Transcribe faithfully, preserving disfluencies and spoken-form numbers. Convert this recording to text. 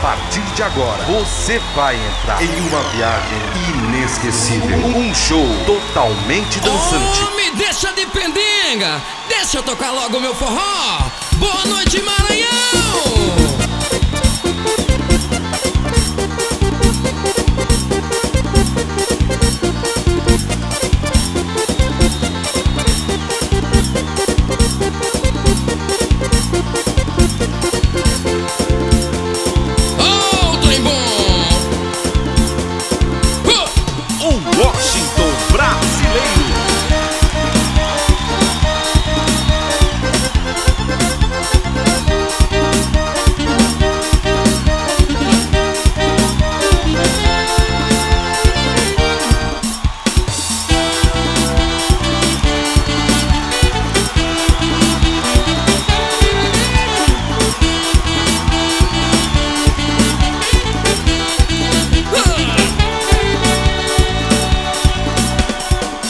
partir de agora, você vai entrar em uma viagem inesquecível. Um show totalmente dançante. Oh, me deixa de pendenga, deixa eu tocar logo meu forró. Boa noite, Maranhão.